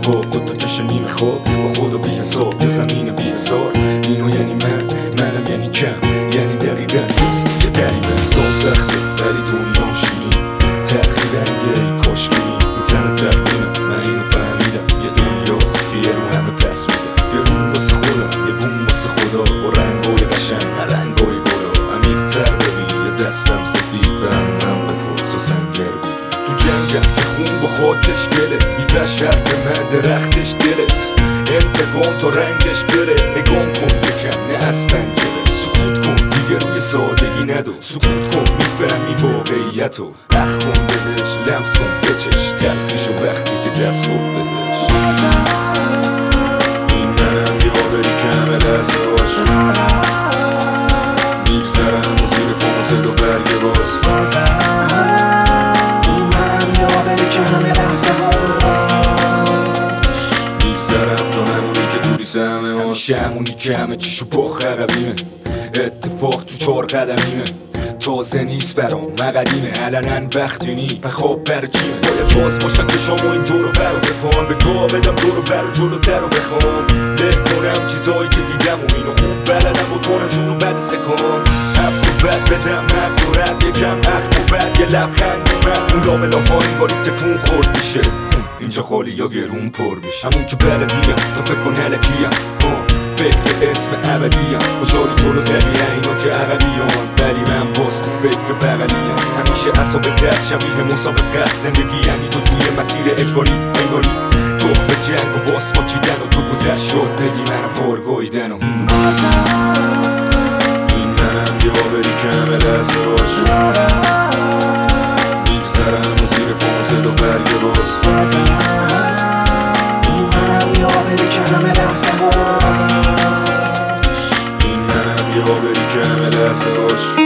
با تا جشن نیمه خواب با خدا بی حساب یه زمین بی حسار اینو یعنی منم یعنی کم یعنی دقیقا نیست که قریبه زان سخته ولی دنیا شیرین تقریبا یه کاشکینی رو تن تقویمه من اینو فهمیدم یه دنیاست که یه رو همه پس میده یه روم واسه خودم یه بوم واسه خدا با رنگای قشنگ نه رنگای گلا عمیق‌تر ببین یه دستم سفید به من بپرس و سنجر تو جنگم که خون با خاکش گله میوش حرف من درختش دلت انتقام تا رنگش بره نگام کن بکن نه از پنجره سکوت کن دیگه روی سادگی ندو سکوت کن میفهمی واقعیتو اخ کن بهش لمس کن بچش تلخیشو وقتی که دست خود بهش این منم بیقابلی که همه لحظه باش میگذرم و زیر پام زد و برگه باز این منم بیقابلی که همه لحظه میگذرم جانمونی که دوری سهمه ما همیشه همونی که همه چیشو با عقبیمه اتفاق تو 4 قدمیمه تازه نیست برام مقدیمه علنا وقتی نی بخواب بر چیمه باید باز باشن که شما این دورو برو بپان به گاه بدم دورو برو جلوتر رو بخوام له کنم چیزایی که دیدم و اینو خوب بلدم بکنم شونو بد سکان حبس و بد بدم هست و رد یکم اخم و بد یه لبخند من اون لاملا پایین باری تکون خورد میشه اینجا خالی یا گرون پر میشه همون که بلدیم تو فکر کن هلکیم فکر اسم ابدیم خوشحالی تو رو زدی اینا که عقبیان ولی من باز تو فکر بغلیم همیشه اصاب دست شبیه مسابقه است زندگی یعنی تو توی مسیر اجباری انگاری تخم جنگ و باس با چیدن و تو گذشت شد بگی منم وارگاییدن و این منم بیقابلی که همه لحظه باش میگذرم و زیر پام زد و برگه باز این منم بیقابلی که همه لحظه این منم بیقابلی که همه لحظه باش